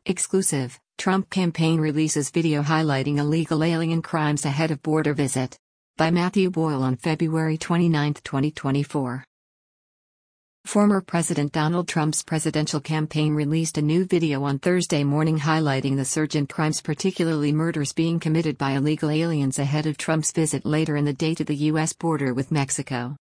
Exclusive, Trump campaign releases video highlighting illegal alien crimes ahead of border visit. By Matthew Boyle on February 29, 2024. Former President Donald Trump's presidential campaign released a new video on Thursday morning highlighting the surge in crimes, particularly murders being committed by illegal aliens ahead of Trump's visit later in the day to the U.S. border with Mexico.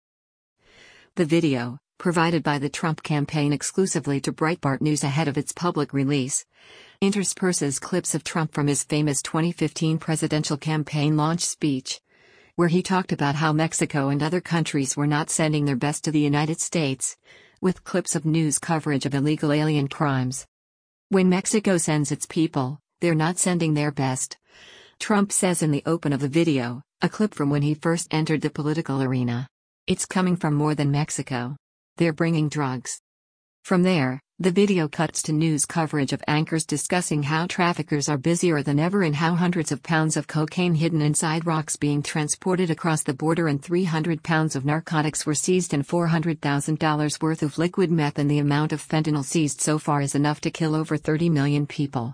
The video, provided by the Trump campaign exclusively to Breitbart News ahead of its public release, intersperses clips of Trump from his famous 2015 presidential campaign launch speech, where he talked about how Mexico and other countries were not sending their best to the United States, with clips of news coverage of illegal alien crimes. When Mexico sends its people, they're not sending their best, Trump says in the open of the video, a clip from when he first entered the political arena. It's coming from more than Mexico. They're bringing drugs. From there, the video cuts to news coverage of anchors discussing how traffickers are busier than ever and how hundreds of pounds of cocaine hidden inside rocks being transported across the border and 300 pounds of narcotics were seized and $400,000 worth of liquid meth, and the amount of fentanyl seized so far is enough to kill over 30 million people.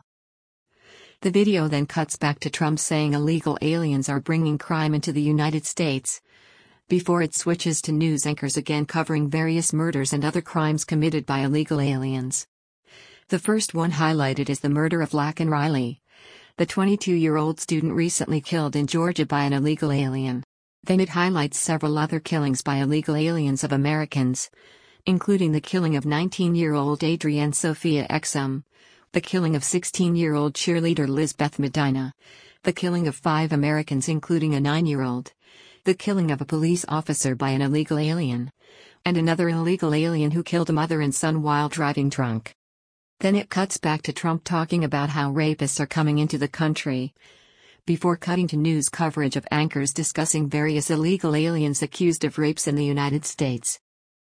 The video then cuts back to Trump saying illegal aliens are bringing crime into the United States, before it switches to news anchors again covering various murders and other crimes committed by illegal aliens. The first one highlighted is the murder of Laken Riley, the 22-year-old student recently killed in Georgia by an illegal alien. Then it highlights several other killings by illegal aliens of Americans, including the killing of 19-year-old Adrienne Sophia Exum, the killing of 16-year-old cheerleader Lizbeth Medina, the killing of 5 Americans including a 9-year-old, the killing of a police officer by an illegal alien, and another illegal alien who killed a mother and son while driving drunk. Then it cuts back to Trump talking about how rapists are coming into the country, before cutting to news coverage of anchors discussing various illegal aliens accused of rapes in the United States.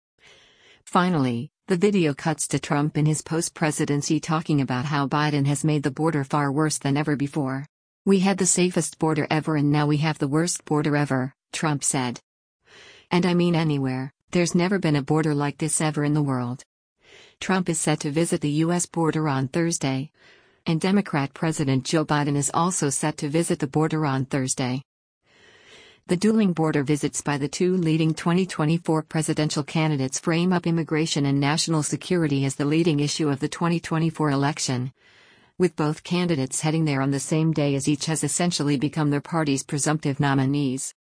Finally, the video cuts to Trump in his post-presidency talking about how Biden has made the border far worse than ever before. "We had the safest border ever and now we have the worst border ever," Trump said. "And I mean anywhere, there's never been a border like this ever in the world." Trump is set to visit the U.S. border on Thursday, and Democrat President Joe Biden is also set to visit the border on Thursday. The dueling border visits by the two leading 2024 presidential candidates frame up immigration and national security as the leading issue of the 2024 election, with both candidates heading there on the same day as each has essentially become their party's presumptive nominees.